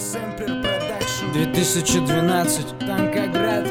Сэмплер Продакшн 2012. Танкоград.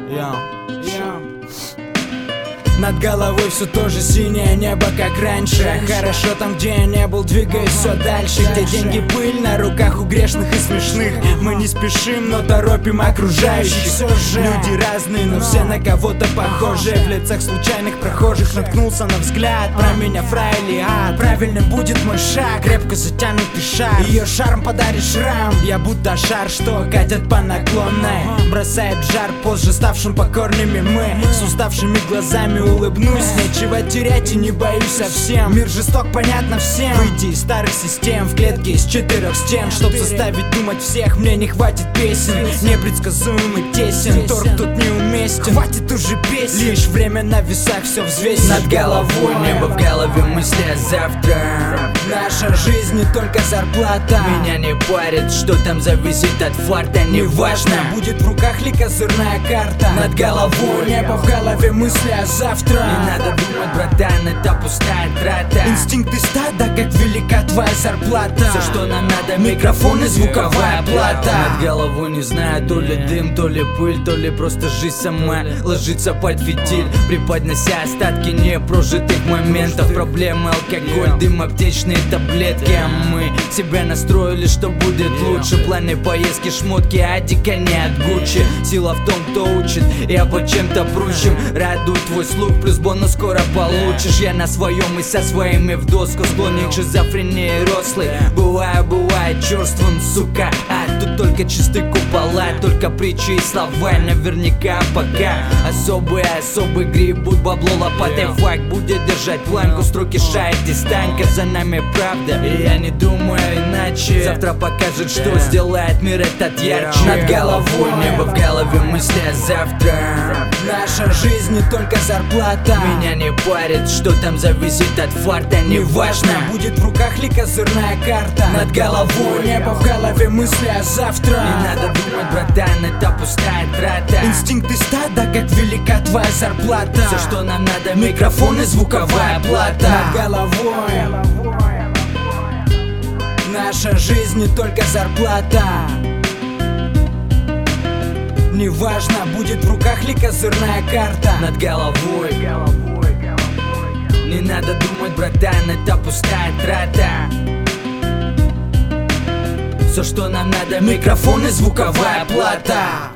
Над головой все то же синее небо, как раньше. Хорошо там, где я не был, двигаюсь все дальше. Где деньги, пыль на руках у грешных и смешных. Мы не спешим, но торопим окружающих. Все же люди разные, но все на кого-то похожи. В лицах случайных прохожих наткнулся на взгляд. Про меня фрай или ад, правильным будет мой шаг. Крепко затянутый шар, ее шарм подарит шрам. Я будто шар, что катят по наклонной. Бросает в жар позже ставшим покорными мы. С уставшими глазами улыбнусь, нечего терять и не боюсь совсем. Мир жесток, понятно всем. Выйти из старых систем, в клетке из 4 стен. Чтоб заставить думать всех, мне не хватит песен. Непредсказуемый тесен, торг тут неуместен. Хватит уже песен, лишь время на весах все взвесит. Над головой небо, в голове мысли о завтра. Наша жизнь не только зарплата. Меня не парит, что там зависит от фарта. Неважно, будет в руках ли козырная карта. Над головой небо, в голове мысли о завтра. Не надо думать, братан, это пустая трата. Инстинкты стада, как велика твоя зарплата. Все, что нам надо, микрофон и звуковая плата. Над головой не знаю, то ли дым, то ли пыль, то ли просто жизнь сама ложится под фитиль, преподнося остатки непрожитых моментов. Проблемы, алкоголь, дым, аптечные таблетки. А мы себя настроили, что будет лучше. Планы, поездки, шмотки, адика не от Гуччи. Сила в том, кто учит, я по чем-то прущим. Радует твой слух, плюс бонус скоро получишь. Я на своем и со своими в доску. Склонен к шизофрении рослый. Бывает черствым, сука. А тут только чистые купола, только притчи и слова. Наверняка пока особые грибут бабло лопатой. Факт будет держать планку, строки шает и станька. За нами правда, и я не думаю иначе. Завтра покажет, что сделает мир этот ярче. Над головой небо, в голове мысли о завтра. Наша жизнь не только зарплата. Меня не парит, что там зависит от фарта. Неважно, будет в руках ли козырная карта. Над головой небо, в голове мысли о завтра. Не надо думать, братан, это пустая трата. Инстинкты стада, как велика твоя зарплата. Все, что нам надо, микрофон и звуковая плата. Над головой наша жизнь не только зарплата. Неважно, будет в руках ли козырная карта. Над головой не надо думать, братан, это пустая трата. Все, что нам надо, микрофон и звуковая плата.